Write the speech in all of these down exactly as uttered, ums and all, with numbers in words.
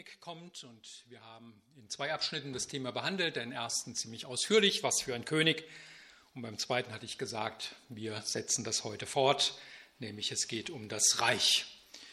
kommt und wir haben in zwei Abschnitten das Thema behandelt. Den ersten ziemlich ausführlich, was für ein König. Und beim zweiten hatte ich gesagt, wir setzen das heute fort, nämlich es geht um das Reich.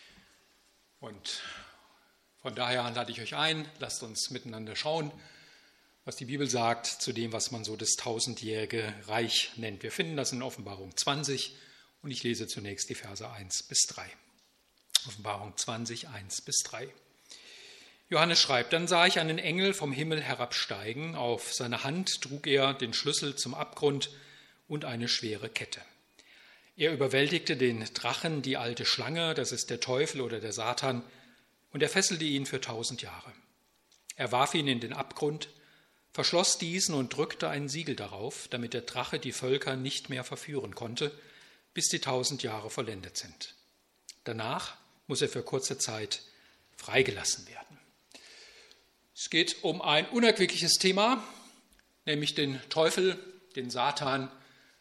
Und von daher lade ich euch ein, lasst uns miteinander schauen, was die Bibel sagt zu dem, was man so das tausendjährige Reich nennt. Wir finden das in Offenbarung zwanzig und ich lese zunächst die Verse eins bis drei. Offenbarung zwanzig, eins bis drei. Johannes schreibt, dann sah ich einen Engel vom Himmel herabsteigen. Auf seiner Hand trug er den Schlüssel zum Abgrund und eine schwere Kette. Er überwältigte den Drachen, die alte Schlange, das ist der Teufel oder der Satan, und er fesselte ihn für tausend Jahre. Er warf ihn in den Abgrund, verschloss diesen und drückte ein Siegel darauf, damit der Drache die Völker nicht mehr verführen konnte, bis die tausend Jahre vollendet sind. Danach muss er für kurze Zeit freigelassen werden. Es geht um ein unerquickliches Thema, nämlich den Teufel, den Satan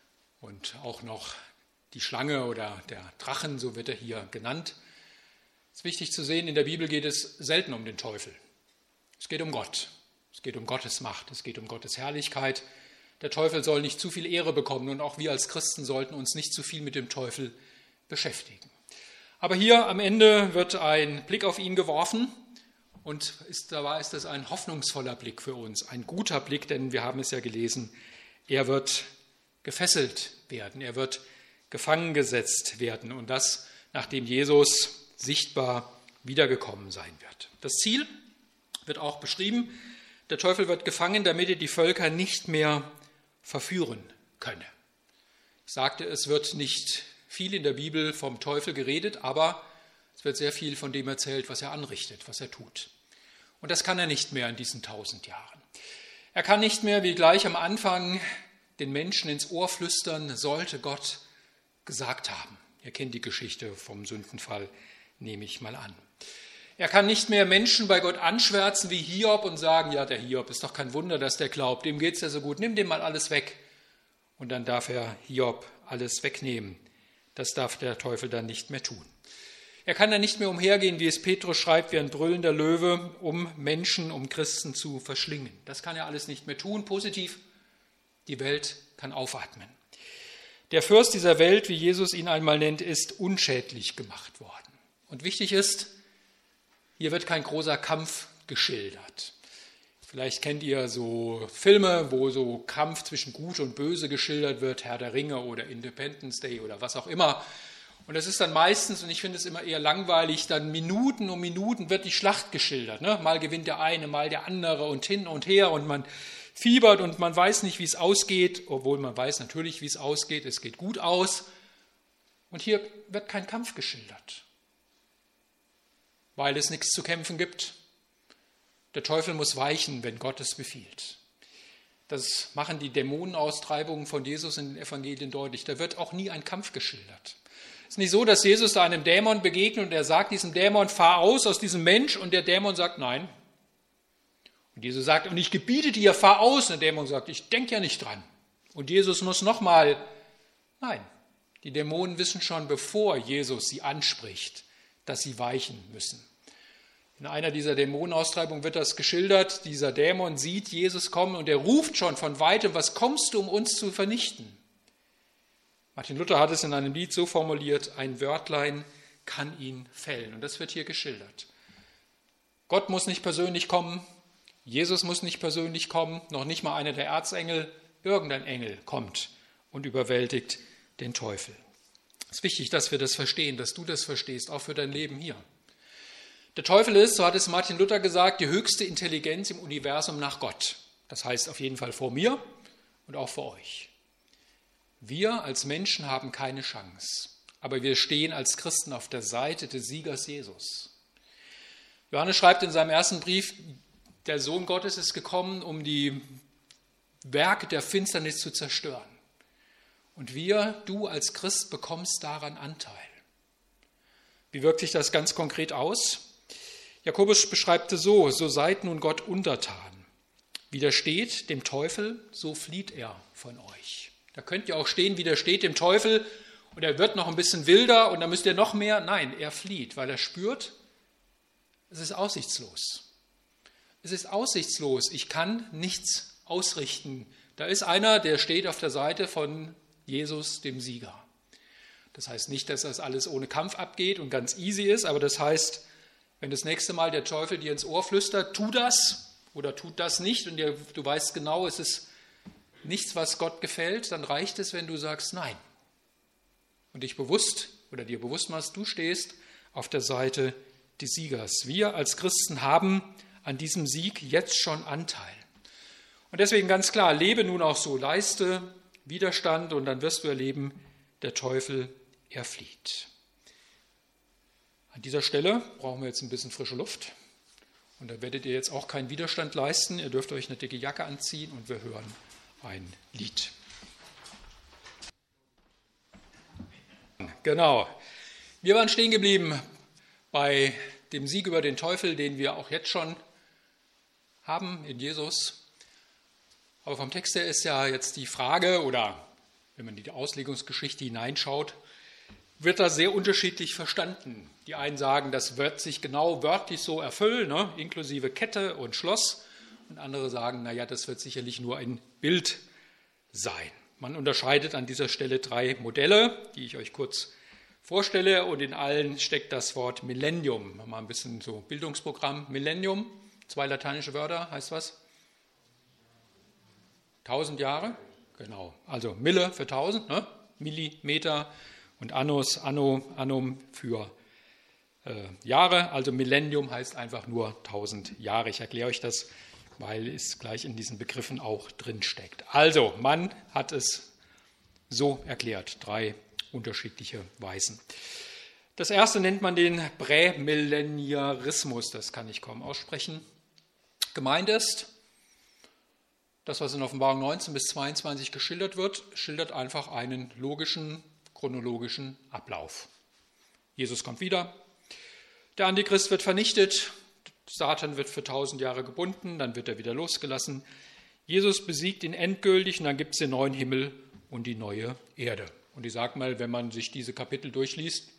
und auch noch die Schlange oder der Drachen, so wird er hier genannt. Es ist wichtig zu sehen, in der Bibel geht es selten um den Teufel. Es geht um Gott, es geht um Gottes Macht, es geht um Gottes Herrlichkeit. Der Teufel soll nicht zu viel Ehre bekommen und auch wir als Christen sollten uns nicht zu viel mit dem Teufel beschäftigen. Aber hier am Ende wird ein Blick auf ihn geworfen. Und ist, dabei ist das ein hoffnungsvoller Blick für uns, ein guter Blick, denn wir haben es ja gelesen, er wird gefesselt werden, er wird gefangen gesetzt werden und das, nachdem Jesus sichtbar wiedergekommen sein wird. Das Ziel wird auch beschrieben, der Teufel wird gefangen, damit er die Völker nicht mehr verführen könne. Ich sagte, es wird nicht viel in der Bibel vom Teufel geredet, aber es wird sehr viel von dem erzählt, was er anrichtet, was er tut. Und das kann er nicht mehr in diesen tausend Jahren. Er kann nicht mehr, wie gleich am Anfang, den Menschen ins Ohr flüstern, sollte Gott gesagt haben. Ihr kennt die Geschichte vom Sündenfall, nehme ich mal an. Er kann nicht mehr Menschen bei Gott anschwärzen wie Hiob und sagen, ja, der Hiob ist doch kein Wunder, dass der glaubt, dem geht es ja so gut, nimm dem mal alles weg. Und dann darf er Hiob alles wegnehmen. Das darf der Teufel dann nicht mehr tun. Er kann dann nicht mehr umhergehen, wie es Petrus schreibt, wie ein brüllender Löwe, um Menschen, um Christen zu verschlingen. Das kann er alles nicht mehr tun. Positiv, die Welt kann aufatmen. Der Fürst dieser Welt, wie Jesus ihn einmal nennt, ist unschädlich gemacht worden. Und wichtig ist, hier wird kein großer Kampf geschildert. Vielleicht kennt ihr so Filme, wo so Kampf zwischen Gut und Böse geschildert wird, Herr der Ringe oder Independence Day oder was auch immer. Und das ist dann meistens, und ich finde es immer eher langweilig, dann Minuten um Minuten wird die Schlacht geschildert. Ne? Mal gewinnt der eine, mal der andere und hin und her und man fiebert und man weiß nicht, wie es ausgeht, obwohl man weiß natürlich, wie es ausgeht. Es geht gut aus. Und hier wird kein Kampf geschildert, weil es nichts zu kämpfen gibt. Der Teufel muss weichen, wenn Gott es befiehlt. Das machen die Dämonenaustreibungen von Jesus in den Evangelien deutlich. Da wird auch nie ein Kampf geschildert. Es ist nicht so, dass Jesus da einem Dämon begegnet und er sagt diesem Dämon, fahr aus aus diesem Mensch und der Dämon sagt, nein. Und Jesus sagt, und ich gebiete dir, fahr aus. Und der Dämon sagt, ich denke ja nicht dran. Und Jesus muss nochmal, nein, die Dämonen wissen schon, bevor Jesus sie anspricht, dass sie weichen müssen. In einer dieser Dämonenaustreibungen wird das geschildert, dieser Dämon sieht Jesus kommen und er ruft schon von weitem, was kommst du, um uns zu vernichten? Martin Luther hat es in einem Lied so formuliert, ein Wörtlein kann ihn fällen. Und das wird hier geschildert. Gott muss nicht persönlich kommen, Jesus muss nicht persönlich kommen, noch nicht mal einer der Erzengel, irgendein Engel kommt und überwältigt den Teufel. Es ist wichtig, dass wir das verstehen, dass du das verstehst, auch für dein Leben hier. Der Teufel ist, so hat es Martin Luther gesagt, die höchste Intelligenz im Universum nach Gott. Das heißt auf jeden Fall vor mir und auch vor euch. Wir als Menschen haben keine Chance, aber wir stehen als Christen auf der Seite des Siegers Jesus. Johannes schreibt in seinem ersten Brief, der Sohn Gottes ist gekommen, um die Werke der Finsternis zu zerstören. Und wir, du als Christ, bekommst daran Anteil. Wie wirkt sich das ganz konkret aus? Jakobus beschreibt es so, so seid nun Gott untertan. Widersteht dem Teufel, so flieht er von euch. Da könnt ihr auch stehen, widersteht dem Teufel und er wird noch ein bisschen wilder und dann müsst ihr noch mehr. Nein, er flieht, weil er spürt, Es ist aussichtslos. Es ist aussichtslos. Ich kann nichts ausrichten. Da ist einer, der steht auf der Seite von Jesus, dem Sieger. Das heißt nicht, dass das alles ohne Kampf abgeht und ganz easy ist, aber das heißt, wenn das nächste Mal der Teufel dir ins Ohr flüstert, tu das oder tut das nicht und du weißt genau, es ist nichts, was Gott gefällt, dann reicht es, wenn du sagst Nein. Und dich bewusst oder dir bewusst machst, du stehst auf der Seite des Siegers. Wir als Christen haben an diesem Sieg jetzt schon Anteil. Und deswegen ganz klar, lebe nun auch so, leiste Widerstand und dann wirst du erleben, der Teufel, er flieht. An dieser Stelle brauchen wir jetzt ein bisschen frische Luft. Und da werdet ihr jetzt auch keinen Widerstand leisten. Ihr dürft euch eine dicke Jacke anziehen und wir hören ein Lied. Genau. Wir waren stehen geblieben bei dem Sieg über den Teufel, den wir auch jetzt schon haben in Jesus. Aber vom Text her ist ja jetzt die Frage, oder wenn man in die Auslegungsgeschichte hineinschaut, wird das sehr unterschiedlich verstanden. Die einen sagen, das wird sich genau wörtlich so erfüllen, ne, inklusive Kette und Schloss. Und andere sagen, naja, das wird sicherlich nur ein Bild sein. Man unterscheidet an dieser Stelle drei Modelle, die ich euch kurz vorstelle. Und in allen steckt das Wort Millennium. Mal ein bisschen so Bildungsprogramm. Millennium, zwei lateinische Wörter, heißt was? Tausend Jahre? Genau. Also Mille für tausend, ne? Millimeter und Annus, Anno, Annum für äh, Jahre. Also Millennium heißt einfach nur tausend Jahre. Ich erkläre euch das, weil es gleich in diesen Begriffen auch drin steckt. Also, man hat es so erklärt, drei unterschiedliche Weisen. Das erste nennt man den Prämillenarismus, das kann ich kaum aussprechen. Gemeint ist, das, was in Offenbarung neunzehn bis zweiundzwanzig geschildert wird, schildert einfach einen logischen, chronologischen Ablauf. Jesus kommt wieder, der Antichrist wird vernichtet, Satan wird für tausend Jahre gebunden, dann wird er wieder losgelassen. Jesus besiegt ihn endgültig und dann gibt es den neuen Himmel und die neue Erde. Und ich sage mal, wenn man sich diese Kapitel durchliest,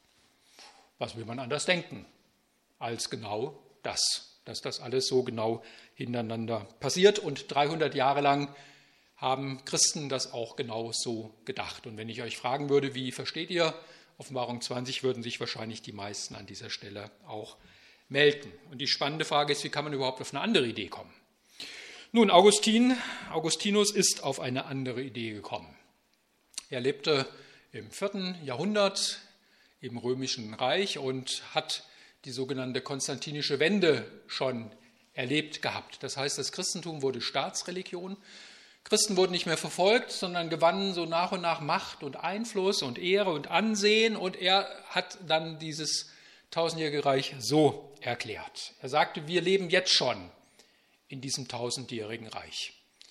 was will man anders denken als genau das, dass das alles so genau hintereinander passiert. Und dreihundert Jahre lang haben Christen das auch genau so gedacht. Und wenn ich euch fragen würde, wie versteht ihr Offenbarung zwanzig, würden sich wahrscheinlich die meisten an dieser Stelle auch melden. Und die spannende Frage ist, wie kann man überhaupt auf eine andere Idee kommen? Nun, Augustin, Augustinus ist auf eine andere Idee gekommen. Er lebte im vierten Jahrhundert im Römischen Reich und hat die sogenannte konstantinische Wende schon erlebt gehabt. Das heißt, das Christentum wurde Staatsreligion. Christen wurden nicht mehr verfolgt, sondern gewannen so nach und nach Macht und Einfluss und Ehre und Ansehen. Und er hat dann dieses tausendjährige Reich so erklärt. Er sagte, wir leben jetzt schon in diesem tausendjährigen Reich.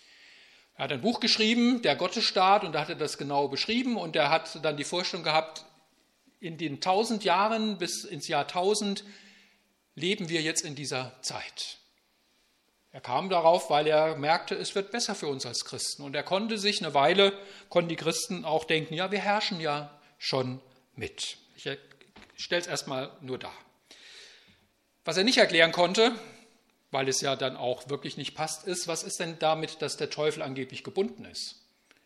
Er hat ein Buch geschrieben, der Gottesstaat, und da hat er das genau beschrieben. Und er hat dann die Vorstellung gehabt, in den tausend Jahren bis ins Jahr tausend leben wir jetzt in dieser Zeit. Er kam darauf, weil er merkte, es wird besser für uns als Christen. Und er konnte sich eine Weile, konnten die Christen auch denken, ja, wir herrschen ja schon mit. Ich stelle es erstmal nur dar. Was er nicht erklären konnte, weil es ja dann auch wirklich nicht passt, ist, was ist denn damit, dass der Teufel angeblich gebunden ist?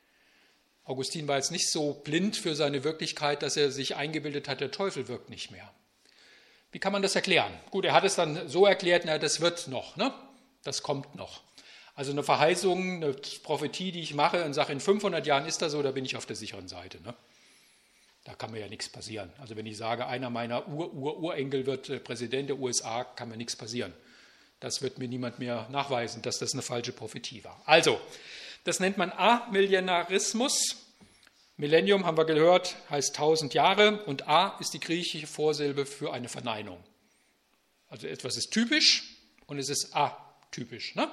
Augustin war jetzt nicht so blind für seine Wirklichkeit, dass er sich eingebildet hat, der Teufel wirkt nicht mehr. Wie kann man das erklären? Gut, er hat es dann so erklärt, na, das wird noch, ne? Das kommt noch. Also eine Verheißung, eine Prophetie, die ich mache und sage, in fünfhundert Jahren ist das so, da bin ich auf der sicheren Seite. Ne? Da kann mir ja nichts passieren. Also wenn ich sage, einer meiner Ur-Ur-Urenkel wird Präsident der U S A, kann mir nichts passieren. Das wird mir niemand mehr nachweisen, dass das eine falsche Prophetie war. Also, das nennt man Amillenarismus. Millennium, haben wir gehört, heißt tausend Jahre und A ist die griechische Vorsilbe für eine Verneinung. Also etwas ist typisch und es ist atypisch. Ne?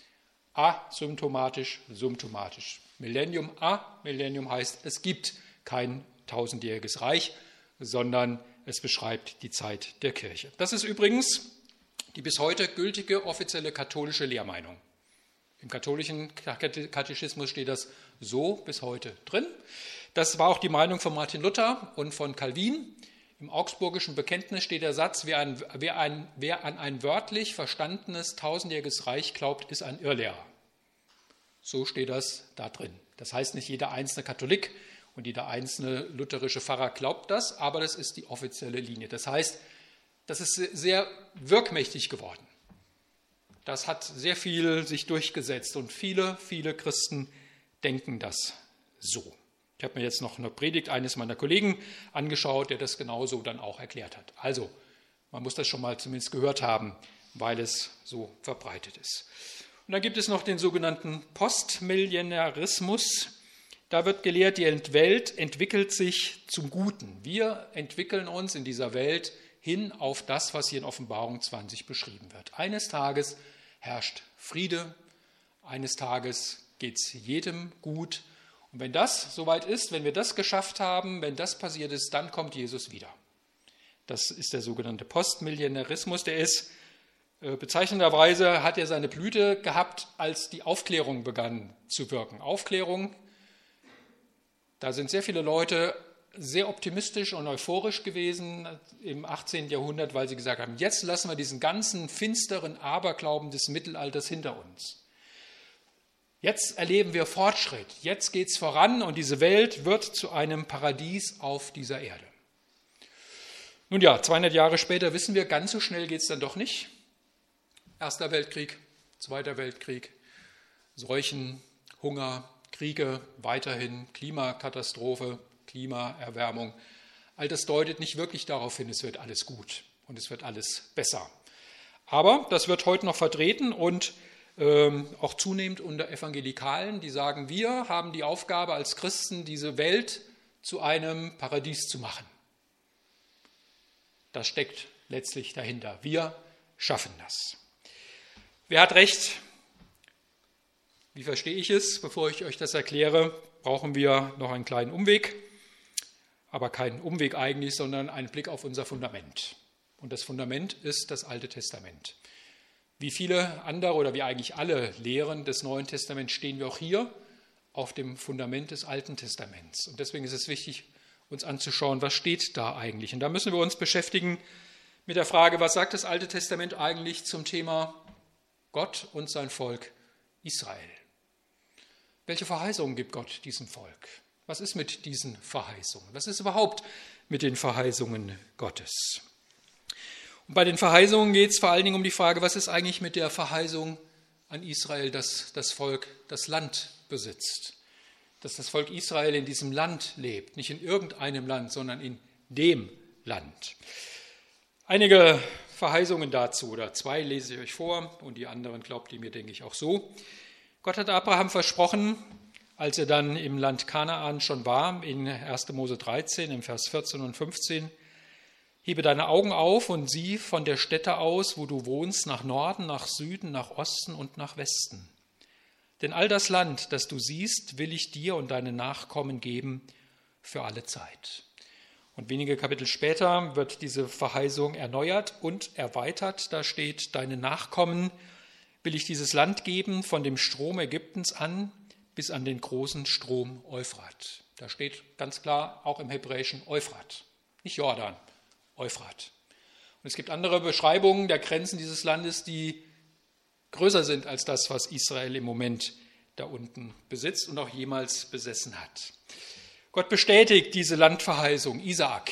Asymptomatisch, symptomatisch. Millennium, A-Millennium heißt, es gibt kein tausendjähriges Reich, sondern es beschreibt die Zeit der Kirche. Das ist übrigens die bis heute gültige offizielle katholische Lehrmeinung. Im katholischen Katechismus steht das so bis heute drin. Das war auch die Meinung von Martin Luther und von Calvin Im Augsburgischen Bekenntnis steht der Satz, wer an, wer, ein, wer an ein wörtlich verstandenes tausendjähriges Reich glaubt, ist ein Irrlehrer. So steht das da drin. Das heißt, nicht jeder einzelne Katholik und jeder einzelne lutherische Pfarrer glaubt das, aber das ist die offizielle Linie. Das heißt, das ist sehr wirkmächtig geworden. Das hat sehr viel sich durchgesetzt und viele, viele Christen denken das so. Ich habe mir jetzt noch eine Predigt eines meiner Kollegen angeschaut, der das genauso dann auch erklärt hat. Also, man muss das schon mal zumindest gehört haben, weil es so verbreitet ist. Und dann gibt es noch den sogenannten Postmillenarismus. Da wird gelehrt, die Welt entwickelt sich zum Guten. Wir entwickeln uns in dieser Welt hin auf das, was hier in Offenbarung zwanzig beschrieben wird. Eines Tages herrscht Friede, eines Tages geht es jedem gut. Und wenn das soweit ist, wenn wir das geschafft haben, wenn das passiert ist, dann kommt Jesus wieder. Das ist der sogenannte Postmillenarismus. Der ist äh, bezeichnenderweise, hat er seine Blüte gehabt, als die Aufklärung begann zu wirken. Aufklärung, da sind sehr viele Leute sehr optimistisch und euphorisch gewesen im achtzehnten Jahrhundert, weil sie gesagt haben, jetzt lassen wir diesen ganzen finsteren Aberglauben des Mittelalters hinter uns. Jetzt erleben wir Fortschritt, jetzt geht es voran und diese Welt wird zu einem Paradies auf dieser Erde. Nun ja, zweihundert Jahre später wissen wir, ganz so schnell geht es dann doch nicht. Erster Weltkrieg, Zweiter Weltkrieg, Seuchen, Hunger, Kriege, weiterhin Klimakatastrophe, Klimaerwärmung. All das deutet nicht wirklich darauf hin, es wird alles gut und es wird alles besser. Aber das wird heute noch vertreten und ähm, auch zunehmend unter Evangelikalen, die sagen, wir haben die Aufgabe als Christen, diese Welt zu einem Paradies zu machen. Das steckt letztlich dahinter. Wir schaffen das. Wer hat recht? Wie verstehe ich es? Bevor ich euch das erkläre, brauchen wir noch einen kleinen Umweg. Aber keinen Umweg eigentlich, sondern einen Blick auf unser Fundament. Und das Fundament ist das Alte Testament. Wie viele andere oder wie eigentlich alle Lehren des Neuen Testaments stehen wir auch hier auf dem Fundament des Alten Testaments. Und deswegen ist es wichtig, uns anzuschauen, was steht da eigentlich. Und da müssen wir uns beschäftigen mit der Frage, was sagt das Alte Testament eigentlich zum Thema Gott und sein Volk Israel? Welche Verheißungen gibt Gott diesem Volk? Was ist mit diesen Verheißungen? Was ist überhaupt mit den Verheißungen Gottes? Und bei den Verheißungen geht es vor allen Dingen um die Frage, was ist eigentlich mit der Verheißung an Israel, dass das Volk das Land besitzt? Dass das Volk Israel in diesem Land lebt, nicht in irgendeinem Land, sondern in dem Land. Einige Verheißungen dazu, oder zwei lese ich euch vor und die anderen glaubt ihr mir, denke ich, auch so. Gott hat Abraham versprochen, als er dann im Land Kanaan schon war, in erster Mose dreizehn, im Vers vierzehn und fünfzehn, hebe deine Augen auf und sieh von der Stätte aus, wo du wohnst, nach Norden, nach Süden, nach Osten und nach Westen. Denn all das Land, das du siehst, will ich dir und deinen Nachkommen geben für alle Zeit. Und wenige Kapitel später wird diese Verheißung erneuert und erweitert. Da steht, deine Nachkommen will ich dieses Land geben, von dem Strom Ägyptens an bis an den großen Strom Euphrat. Da steht ganz klar auch im Hebräischen Euphrat, nicht Jordan, Euphrat. Und es gibt andere Beschreibungen der Grenzen dieses Landes, die größer sind als das, was Israel im Moment da unten besitzt und auch jemals besessen hat. Gott bestätigt diese Landverheißung Isaak,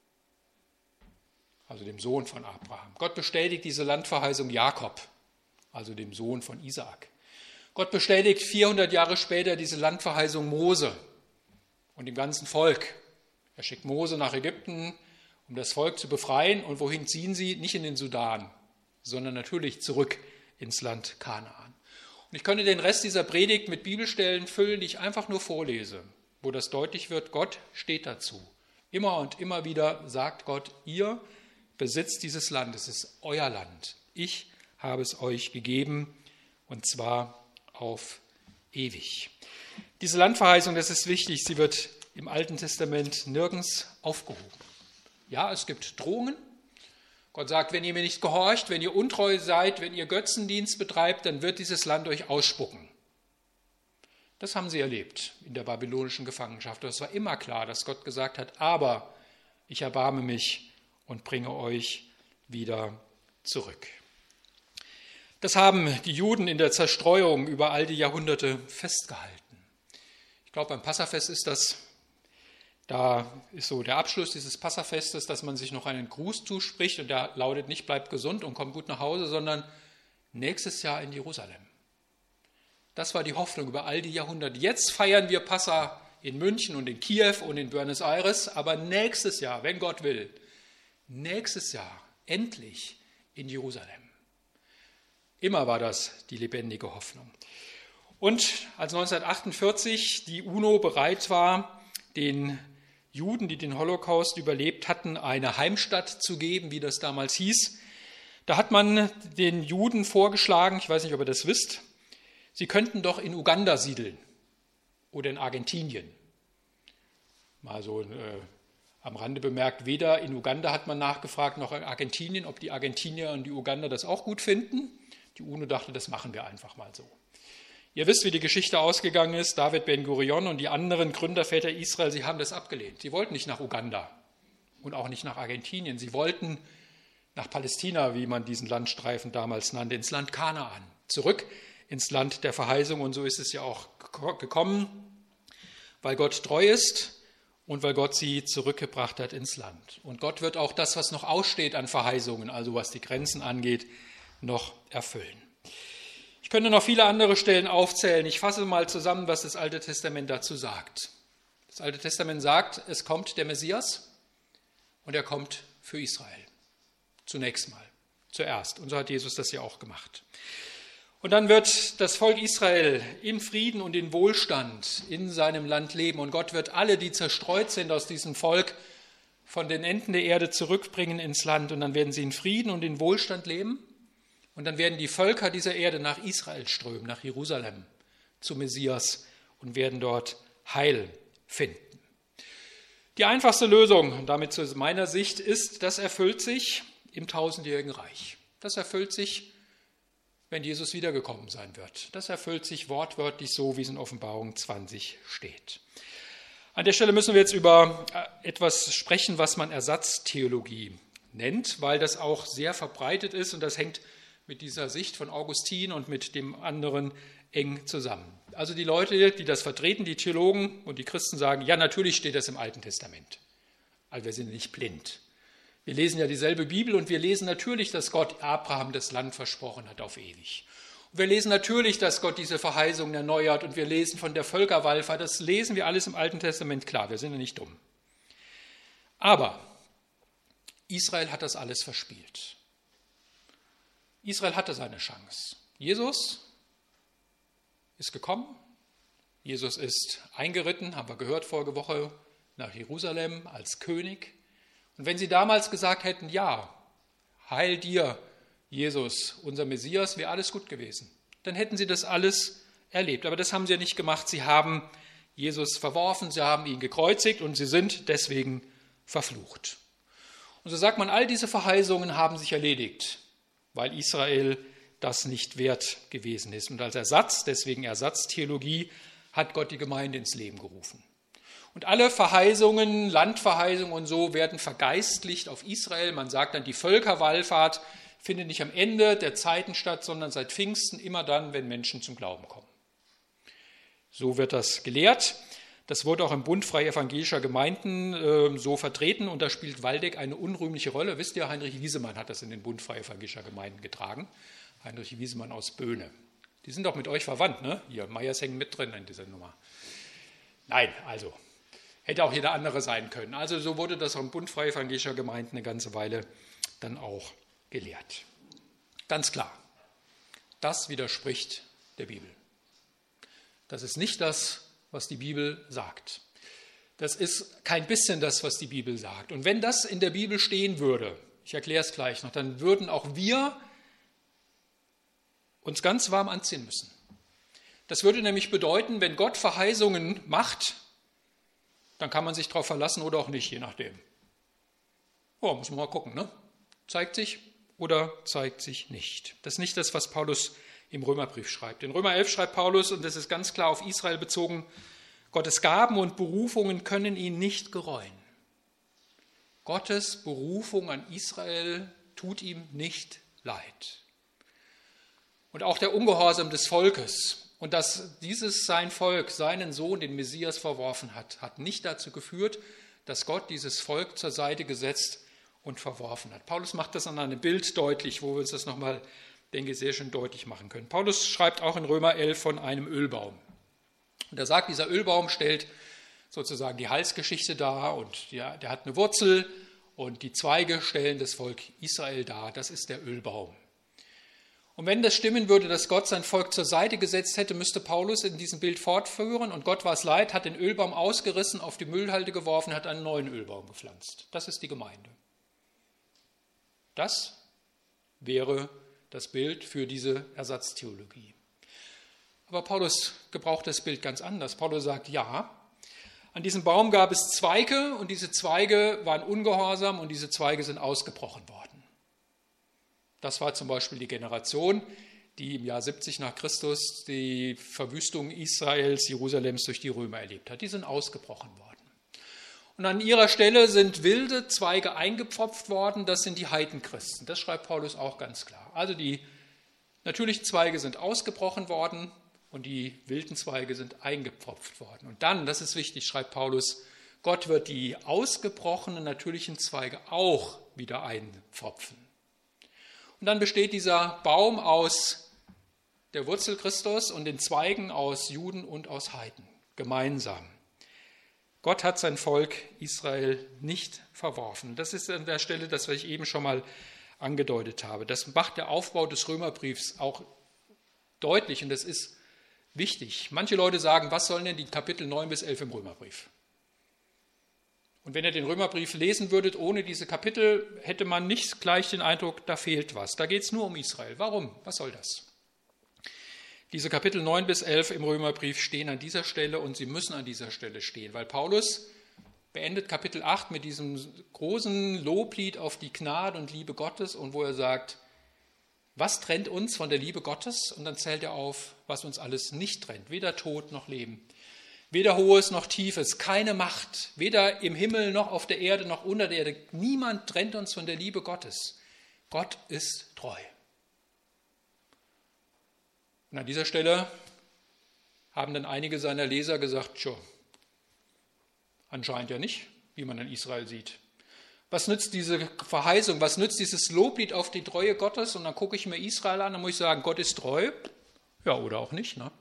also dem Sohn von Abraham. Gott bestätigt diese Landverheißung Jakob, also dem Sohn von Isaak. Gott bestätigt vierhundert Jahre später diese Landverheißung Mose und dem ganzen Volk. Er schickt Mose nach Ägypten, um das Volk zu befreien. Und wohin ziehen sie? Nicht in den Sudan, sondern natürlich zurück ins Land Kanaan. Und ich könnte den Rest dieser Predigt mit Bibelstellen füllen, die ich einfach nur vorlese, wo das deutlich wird, Gott steht dazu. Immer und immer wieder sagt Gott, ihr besitzt dieses Land, es ist euer Land. Ich habe es euch gegeben, und zwar auf ewig. Diese Landverheißung, das ist wichtig, sie wird im Alten Testament nirgends aufgehoben. Ja, es gibt Drohungen. Gott sagt, wenn ihr mir nicht gehorcht, wenn ihr untreu seid, wenn ihr Götzendienst betreibt, dann wird dieses Land euch ausspucken. Das haben sie erlebt in der babylonischen Gefangenschaft. Es war immer klar, dass Gott gesagt hat, aber ich erbarme mich und bringe euch wieder zurück. Das haben die Juden in der Zerstreuung über all die Jahrhunderte festgehalten. Ich glaube, beim Passafest ist das, da ist so der Abschluss dieses Passafestes, dass man sich noch einen Gruß zuspricht und der lautet nicht, bleibt gesund und kommt gut nach Hause, sondern nächstes Jahr in Jerusalem. Das war die Hoffnung über all die Jahrhunderte. Jetzt feiern wir Passa in München und in Kiew und in Buenos Aires, aber nächstes Jahr, wenn Gott will, nächstes Jahr endlich in Jerusalem. Immer war das die lebendige Hoffnung. Und als neunzehnhundertachtundvierzig die UNO bereit war, den Juden, die den Holocaust überlebt hatten, eine Heimstatt zu geben, wie das damals hieß, da hat man den Juden vorgeschlagen, ich weiß nicht, ob ihr das wisst, sie könnten doch in Uganda siedeln oder in Argentinien. Mal so äh, am Rande bemerkt, weder in Uganda hat man nachgefragt, noch in Argentinien, ob die Argentinier und die Uganda das auch gut finden. Die UNO dachte, das machen wir einfach mal so. Ihr wisst, wie die Geschichte ausgegangen ist. David Ben-Gurion und die anderen Gründerväter Israel, sie haben das abgelehnt. Sie wollten nicht nach Uganda und auch nicht nach Argentinien. Sie wollten nach Palästina, wie man diesen Landstreifen damals nannte, ins Land Kanaan, zurück ins Land der Verheißung. Und so ist es ja auch gekommen, weil Gott treu ist und weil Gott sie zurückgebracht hat ins Land. Und Gott wird auch das, was noch aussteht an Verheißungen, also was die Grenzen angeht, noch erfüllen. Ich könnte noch viele andere Stellen aufzählen. Ich fasse mal zusammen, was das Alte Testament dazu sagt. Das Alte Testament sagt, es kommt der Messias und er kommt für Israel. Zunächst mal, zuerst. Und so hat Jesus das ja auch gemacht. Und dann wird das Volk Israel in Frieden und in Wohlstand in seinem Land leben. Und Gott wird alle, die zerstreut sind aus diesem Volk, von den Enden der Erde zurückbringen ins Land. Und dann werden sie in Frieden und in Wohlstand leben. Und dann werden die Völker dieser Erde nach Israel strömen, nach Jerusalem, zu Messias und werden dort Heil finden. Die einfachste Lösung, damit zu meiner Sicht, ist, das erfüllt sich im tausendjährigen Reich. Das erfüllt sich, wenn Jesus wiedergekommen sein wird. Das erfüllt sich wortwörtlich so, wie es in Offenbarung zwanzig steht. An der Stelle müssen wir jetzt über etwas sprechen, was man Ersatztheologie nennt, weil das auch sehr verbreitet ist und das hängt mit dieser Sicht von Augustin und mit dem anderen eng zusammen. Also die Leute, die das vertreten, die Theologen und die Christen sagen, ja, natürlich steht das im Alten Testament. Also wir sind nicht blind. Wir lesen ja dieselbe Bibel und wir lesen natürlich, dass Gott Abraham das Land versprochen hat auf ewig. Und wir lesen natürlich, dass Gott diese Verheißungen erneuert und wir lesen von der Völkerwallfahrt. Das lesen wir alles im Alten Testament, klar, wir sind ja nicht dumm. Aber Israel hat das alles verspielt. Israel hatte seine Chance. Jesus ist gekommen, Jesus ist eingeritten, haben wir gehört vorige Woche, nach Jerusalem als König. Und wenn sie damals gesagt hätten, ja, heil dir, Jesus, unser Messias, wäre alles gut gewesen, dann hätten sie das alles erlebt. Aber das haben sie ja nicht gemacht. Sie haben Jesus verworfen, sie haben ihn gekreuzigt und sie sind deswegen verflucht. Und so sagt man, all diese Verheißungen haben sich erledigt, weil Israel das nicht wert gewesen ist. Und als Ersatz, deswegen Ersatztheologie, hat Gott die Gemeinde ins Leben gerufen. Und alle Verheißungen, Landverheißungen und so werden vergeistlicht auf Israel. Man sagt dann, die Völkerwallfahrt findet nicht am Ende der Zeiten statt, sondern seit Pfingsten, immer dann, wenn Menschen zum Glauben kommen. So wird das gelehrt. Das wurde auch im Bund Freie Evangelischer Gemeinden äh, so vertreten und da spielt Waldeck eine unrühmliche Rolle. Wisst ihr, Heinrich Wiesemann hat das in den Bund Freie Evangelischer Gemeinden getragen. Heinrich Wiesemann aus Böhne. Die sind doch mit euch verwandt, ne? Hier, Meyers hängen mit drin in dieser Nummer. Nein, also, hätte auch jeder andere sein können. Also so wurde das auch im Bund Freie Evangelischer Gemeinden eine ganze Weile dann auch gelehrt. Ganz klar, das widerspricht der Bibel. Das ist nicht das, was die Bibel sagt. Das ist kein bisschen das, was die Bibel sagt. Und wenn das in der Bibel stehen würde, ich erkläre es gleich noch, dann würden auch wir uns ganz warm anziehen müssen. Das würde nämlich bedeuten, wenn Gott Verheißungen macht, dann kann man sich darauf verlassen oder auch nicht, je nachdem. Oh, muss man mal gucken, ne? Zeigt sich oder zeigt sich nicht. Das ist nicht das, was Paulus im Römerbrief schreibt. In Römer elf schreibt Paulus, und das ist ganz klar auf Israel bezogen, Gottes Gaben und Berufungen können ihn nicht gereuen. Gottes Berufung an Israel tut ihm nicht leid. Und auch der Ungehorsam des Volkes und dass dieses sein Volk seinen Sohn, den Messias, verworfen hat, hat nicht dazu geführt, dass Gott dieses Volk zur Seite gesetzt und verworfen hat. Paulus macht das an einem Bild deutlich, wo wir uns das nochmal, denke ich, sehr schön deutlich machen können. Paulus schreibt auch in Römer elf von einem Ölbaum. Und er sagt, dieser Ölbaum stellt sozusagen die Heilsgeschichte dar und der, der hat eine Wurzel und die Zweige stellen das Volk Israel dar. Das ist der Ölbaum. Und wenn das stimmen würde, dass Gott sein Volk zur Seite gesetzt hätte, müsste Paulus in diesem Bild fortführen und Gott war es leid, hat den Ölbaum ausgerissen, auf die Müllhalde geworfen, hat einen neuen Ölbaum gepflanzt. Das ist die Gemeinde. Das wäre das Bild für diese Ersatztheologie. Aber Paulus gebraucht das Bild ganz anders. Paulus sagt, ja, an diesem Baum gab es Zweige und diese Zweige waren ungehorsam und diese Zweige sind ausgebrochen worden. Das war zum Beispiel die Generation, die im Jahr siebzig nach Christus die Verwüstung Israels, Jerusalems durch die Römer erlebt hat. Die sind ausgebrochen worden. Und an ihrer Stelle sind wilde Zweige eingepfropft worden, das sind die Heidenchristen. Das schreibt Paulus auch ganz klar. Also die natürlichen Zweige sind ausgebrochen worden und die wilden Zweige sind eingepfropft worden. Und dann, das ist wichtig, schreibt Paulus, Gott wird die ausgebrochenen natürlichen Zweige auch wieder einpfropfen. Und dann besteht dieser Baum aus der Wurzel Christus und den Zweigen aus Juden und aus Heiden gemeinsam. Gott hat sein Volk Israel nicht verworfen. Das ist an der Stelle das, was ich eben schon mal angedeutet habe. Das macht der Aufbau des Römerbriefs auch deutlich und das ist wichtig. Manche Leute sagen, was sollen denn die Kapitel neun bis elf im Römerbrief? Und wenn ihr den Römerbrief lesen würdet ohne diese Kapitel, hätte man nicht gleich den Eindruck, da fehlt was. Da geht es nur um Israel. Warum? Was soll das? Diese Kapitel neun bis elf im Römerbrief stehen an dieser Stelle und sie müssen an dieser Stelle stehen, weil Paulus beendet Kapitel acht mit diesem großen Loblied auf die Gnade und Liebe Gottes und wo er sagt, was trennt uns von der Liebe Gottes? Und dann zählt er auf, was uns alles nicht trennt, weder Tod noch Leben. Weder Hohes noch Tiefes, keine Macht, weder im Himmel noch auf der Erde noch unter der Erde. Niemand trennt uns von der Liebe Gottes. Gott ist treu. Und an dieser Stelle haben dann einige seiner Leser gesagt, tja, anscheinend ja nicht, wie man in Israel sieht. Was nützt diese Verheißung, was nützt dieses Loblied auf die Treue Gottes? Und dann gucke ich mir Israel an, dann muss ich sagen, Gott ist treu. Ja, oder auch nicht, ne?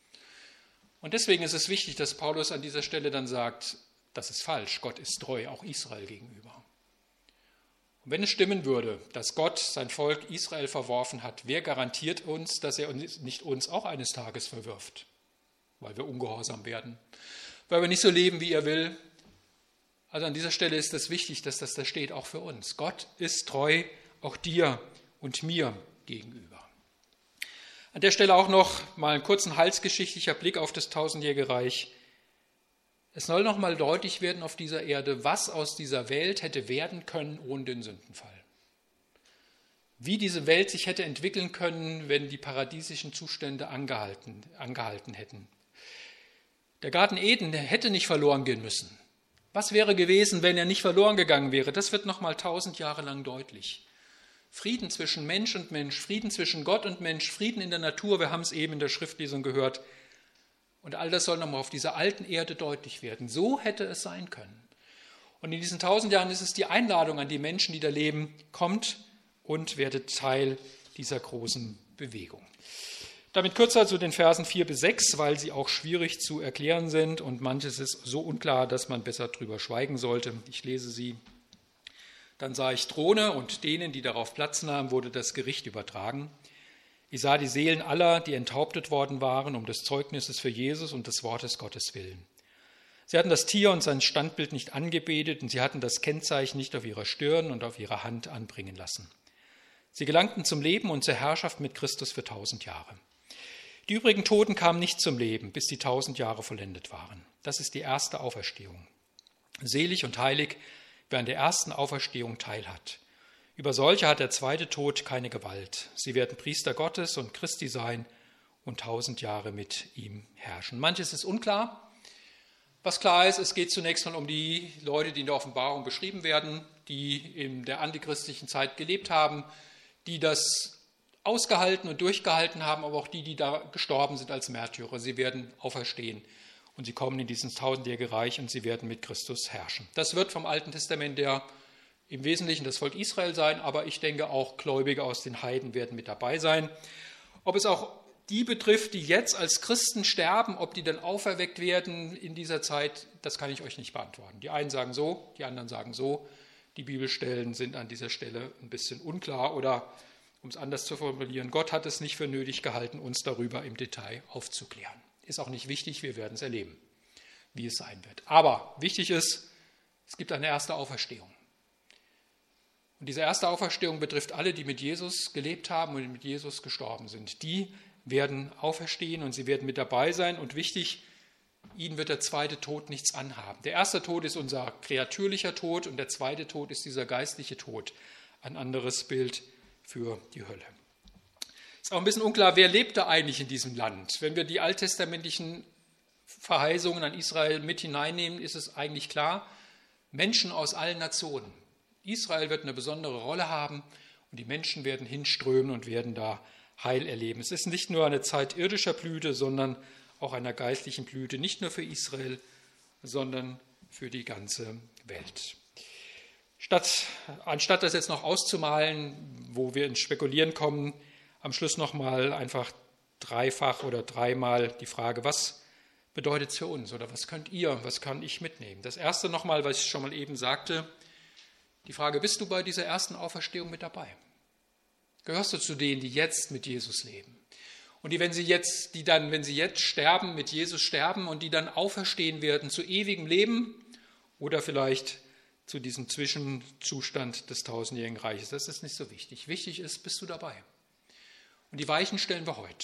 Und deswegen ist es wichtig, dass Paulus an dieser Stelle dann sagt, das ist falsch, Gott ist treu, auch Israel gegenüber. Und wenn es stimmen würde, dass Gott sein Volk Israel verworfen hat, wer garantiert uns, dass er nicht uns auch eines Tages verwirft? Weil wir ungehorsam werden, weil wir nicht so leben, wie er will. Also an dieser Stelle ist es wichtig, dass das da steht, auch für uns. Gott ist treu, auch dir und mir gegenüber. An der Stelle auch noch mal ein kurzen heilsgeschichtlicher Blick auf das tausendjährige Reich. Es soll noch mal deutlich werden auf dieser Erde, was aus dieser Welt hätte werden können ohne den Sündenfall. Wie diese Welt sich hätte entwickeln können, wenn die paradiesischen Zustände angehalten, angehalten hätten. Der Garten Eden hätte nicht verloren gehen müssen. Was wäre gewesen, wenn er nicht verloren gegangen wäre? Das wird noch mal tausend Jahre lang deutlich. Frieden zwischen Mensch und Mensch, Frieden zwischen Gott und Mensch, Frieden in der Natur, wir haben es eben in der Schriftlesung gehört. Und all das soll nochmal auf dieser alten Erde deutlich werden. So hätte es sein können. Und in diesen tausend Jahren ist es die Einladung an die Menschen, die da leben, kommt und werdet Teil dieser großen Bewegung. Damit kürzer zu den Versen vier bis sechs, weil sie auch schwierig zu erklären sind und manches ist so unklar, dass man besser drüber schweigen sollte. Ich lese sie. Dann sah ich Throne und denen, die darauf Platz nahmen, wurde das Gericht übertragen. Ich sah die Seelen aller, die enthauptet worden waren, um des Zeugnisses für Jesus und des Wortes Gottes willen. Sie hatten das Tier und sein Standbild nicht angebetet und sie hatten das Kennzeichen nicht auf ihrer Stirn und auf ihrer Hand anbringen lassen. Sie gelangten zum Leben und zur Herrschaft mit Christus für tausend Jahre. Die übrigen Toten kamen nicht zum Leben, bis die tausend Jahre vollendet waren. Das ist die erste Auferstehung. Selig und heilig, wer an der ersten Auferstehung teilhat. Über solche hat der zweite Tod keine Gewalt. Sie werden Priester Gottes und Christi sein und tausend Jahre mit ihm herrschen. Manches ist unklar. Was klar ist, es geht zunächst mal um die Leute, die in der Offenbarung beschrieben werden, die in der antichristlichen Zeit gelebt haben, die das ausgehalten und durchgehalten haben, aber auch die, die da gestorben sind als Märtyrer. Sie werden auferstehen und sie kommen in dieses tausendjährige Reich und sie werden mit Christus herrschen. Das wird vom Alten Testament ja im Wesentlichen das Volk Israel sein, aber ich denke auch Gläubige aus den Heiden werden mit dabei sein. Ob es auch die betrifft, die jetzt als Christen sterben, ob die dann auferweckt werden in dieser Zeit, das kann ich euch nicht beantworten. Die einen sagen so, die anderen sagen so. Die Bibelstellen sind an dieser Stelle ein bisschen unklar oder, um es anders zu formulieren, Gott hat es nicht für nötig gehalten, uns darüber im Detail aufzuklären. Ist auch nicht wichtig, wir werden es erleben, wie es sein wird. Aber wichtig ist, es gibt eine erste Auferstehung. Und diese erste Auferstehung betrifft alle, die mit Jesus gelebt haben und mit Jesus gestorben sind. Die werden auferstehen und sie werden mit dabei sein. Und wichtig, ihnen wird der zweite Tod nichts anhaben. Der erste Tod ist unser kreatürlicher Tod und der zweite Tod ist dieser geistliche Tod. Ein anderes Bild für die Hölle. Ist auch ein bisschen unklar, wer lebte eigentlich in diesem Land. Wenn wir die alttestamentlichen Verheißungen an Israel mit hineinnehmen, ist es eigentlich klar, Menschen aus allen Nationen. Israel wird eine besondere Rolle haben und die Menschen werden hinströmen und werden da Heil erleben. Es ist nicht nur eine Zeit irdischer Blüte, sondern auch einer geistlichen Blüte, nicht nur für Israel, sondern für die ganze Welt. Statt, anstatt das jetzt noch auszumalen, wo wir ins Spekulieren kommen, am Schluss nochmal einfach dreifach oder dreimal die Frage, was bedeutet es für uns oder was könnt ihr, was kann ich mitnehmen? Das erste nochmal, was ich schon mal eben sagte, die Frage, bist du bei dieser ersten Auferstehung mit dabei? Gehörst du zu denen, die jetzt mit Jesus leben? Und die, wenn sie jetzt, die dann, wenn sie jetzt sterben, mit Jesus sterben und die dann auferstehen werden zu ewigem Leben oder vielleicht zu diesem Zwischenzustand des tausendjährigen Reiches. Das ist nicht so wichtig. Wichtig ist, bist du dabei? Und die Weichen stellen wir heute.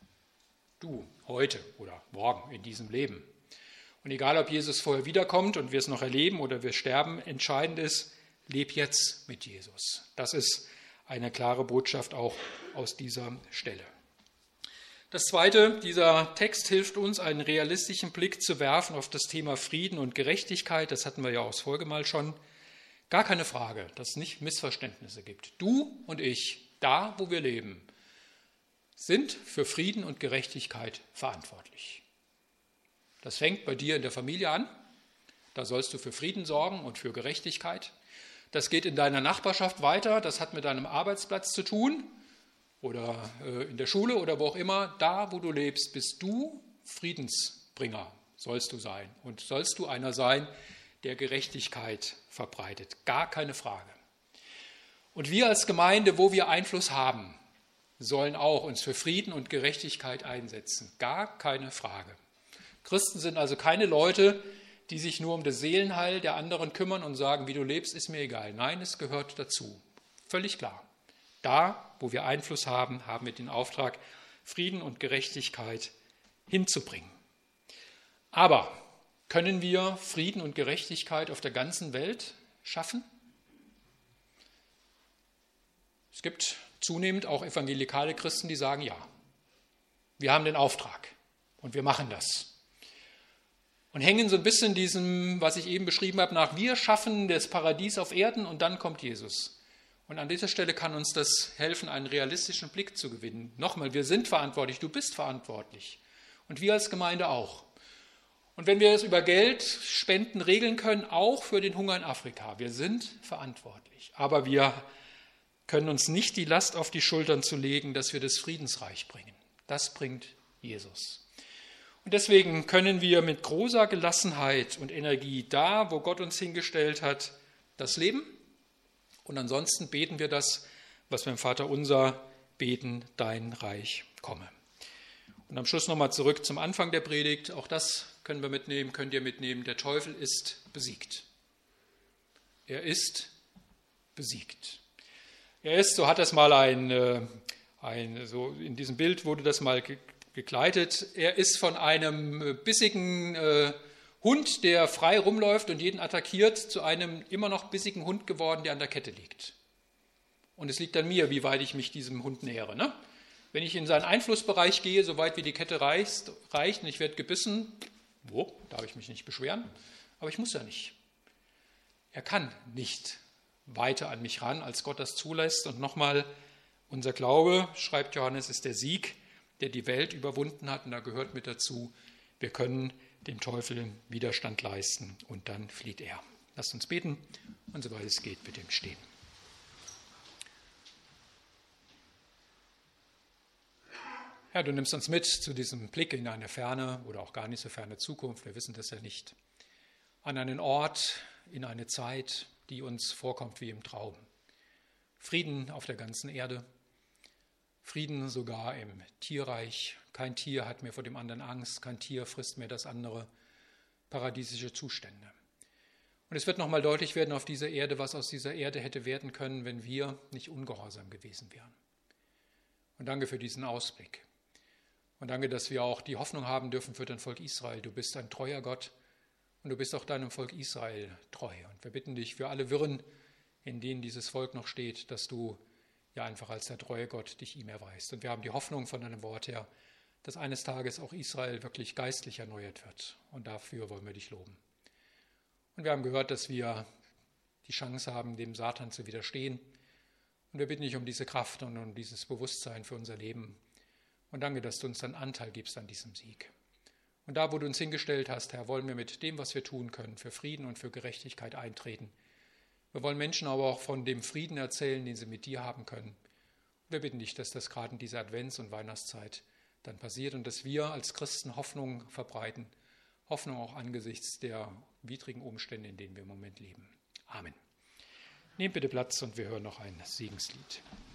Du, heute oder morgen in diesem Leben. Und egal, ob Jesus vorher wiederkommt und wir es noch erleben oder wir sterben, entscheidend ist, leb jetzt mit Jesus. Das ist eine klare Botschaft auch aus dieser Stelle. Das Zweite, dieser Text hilft uns, einen realistischen Blick zu werfen auf das Thema Frieden und Gerechtigkeit. Das hatten wir ja aus Folge mal schon. Gar keine Frage, dass es nicht Missverständnisse gibt. Du und ich, da wo wir leben, sind für Frieden und Gerechtigkeit verantwortlich. Das fängt bei dir in der Familie an. Da sollst du für Frieden sorgen und für Gerechtigkeit. Das geht in deiner Nachbarschaft weiter, das hat mit deinem Arbeitsplatz zu tun oder in der Schule oder wo auch immer. Da, wo du lebst, bist du Friedensbringer, sollst du sein. Und sollst du einer sein, der Gerechtigkeit verbreitet. Gar keine Frage. Und wir als Gemeinde, wo wir Einfluss haben, sollen auch uns für Frieden und Gerechtigkeit einsetzen. Gar keine Frage. Christen sind also keine Leute, die sich nur um das Seelenheil der anderen kümmern und sagen, wie du lebst, ist mir egal. Nein, es gehört dazu. Völlig klar. Da, wo wir Einfluss haben, haben wir den Auftrag, Frieden und Gerechtigkeit hinzubringen. Aber können wir Frieden und Gerechtigkeit auf der ganzen Welt schaffen? Es gibt zunehmend auch evangelikale Christen, die sagen, ja, wir haben den Auftrag und wir machen das. Und hängen so ein bisschen diesem, was ich eben beschrieben habe, nach. Wir schaffen das Paradies auf Erden und dann kommt Jesus. Und an dieser Stelle kann uns das helfen, einen realistischen Blick zu gewinnen. Nochmal, wir sind verantwortlich, du bist verantwortlich. Und wir als Gemeinde auch. Und wenn wir es über Geld, Spenden regeln können, auch für den Hunger in Afrika. Wir sind verantwortlich. Aber wir können uns nicht die Last auf die Schultern zu legen, dass wir das Friedensreich bringen. Das bringt Jesus. Und deswegen können wir mit großer Gelassenheit und Energie da, wo Gott uns hingestellt hat, das leben. Und ansonsten beten wir das, was wir im Vater unser beten, dein Reich komme. Und am Schluss nochmal zurück zum Anfang der Predigt. Auch das können wir mitnehmen, könnt ihr mitnehmen. Der Teufel ist besiegt. Er ist besiegt. Er ist, so hat das mal ein, ein so in diesem Bild wurde das mal gekleidet. Er ist von einem bissigen äh, Hund, der frei rumläuft und jeden attackiert, zu einem immer noch bissigen Hund geworden, der an der Kette liegt. Und es liegt an mir, wie weit ich mich diesem Hund nähere. Ne? Wenn ich in seinen Einflussbereich gehe, so weit wie die Kette reicht, reicht und ich werde gebissen, wo, darf ich mich nicht beschweren, aber ich muss ja nicht. Er kann nicht weiter an mich ran, als Gott das zulässt. Und nochmal, unser Glaube, schreibt Johannes, ist der Sieg, der die Welt überwunden hat. Und da gehört mit dazu, wir können dem Teufel Widerstand leisten und dann flieht er. Lasst uns beten und soweit es geht, bitte im Stehen. Herr, du nimmst uns mit zu diesem Blick in eine ferne oder auch gar nicht so ferne Zukunft, wir wissen das ja nicht, an einen Ort, in eine Zeit, die uns vorkommt wie im Traum. Frieden auf der ganzen Erde, Frieden sogar im Tierreich. Kein Tier hat mehr vor dem anderen Angst, kein Tier frisst mehr das andere. Paradiesische Zustände. Und es wird nochmal deutlich werden auf dieser Erde, was aus dieser Erde hätte werden können, wenn wir nicht ungehorsam gewesen wären. Und danke für diesen Ausblick. Und danke, dass wir auch die Hoffnung haben dürfen für dein Volk Israel. Du bist ein treuer Gott und du bist auch deinem Volk Israel treu. Und wir bitten dich für alle Wirren, in denen dieses Volk noch steht, dass du ja einfach als der treue Gott dich ihm erweist. Und wir haben die Hoffnung von deinem Wort her, dass eines Tages auch Israel wirklich geistlich erneuert wird. Und dafür wollen wir dich loben. Und wir haben gehört, dass wir die Chance haben, dem Satan zu widerstehen. Und wir bitten dich um diese Kraft und um dieses Bewusstsein für unser Leben. Und danke, dass du uns dann Anteil gibst an diesem Sieg. Und da, wo du uns hingestellt hast, Herr, wollen wir mit dem, was wir tun können, für Frieden und für Gerechtigkeit eintreten. Wir wollen Menschen aber auch von dem Frieden erzählen, den sie mit dir haben können. Und wir bitten dich, dass das gerade in dieser Advents- und Weihnachtszeit dann passiert und dass wir als Christen Hoffnung verbreiten. Hoffnung auch angesichts der widrigen Umstände, in denen wir im Moment leben. Amen. Nehmt bitte Platz und wir hören noch ein Segenslied.